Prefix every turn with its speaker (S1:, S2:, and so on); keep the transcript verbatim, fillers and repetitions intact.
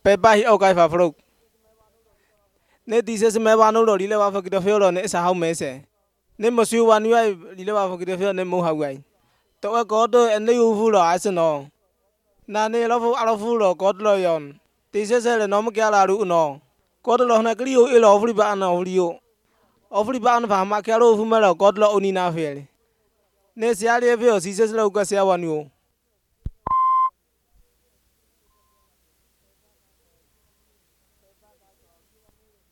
S1: Pepa okay for flow. Ne dices me van no lile va for the field on is a how mese. Ne must you one way lile va for the field ne mo haway. To a god and the full as no. Nani love alafull god loyon. Dices a normal galaru no. God lo na grio ill over ban of you. Over ban of Macaro Fumero god lo onina fair. Ne siari views, he says Locasia one you.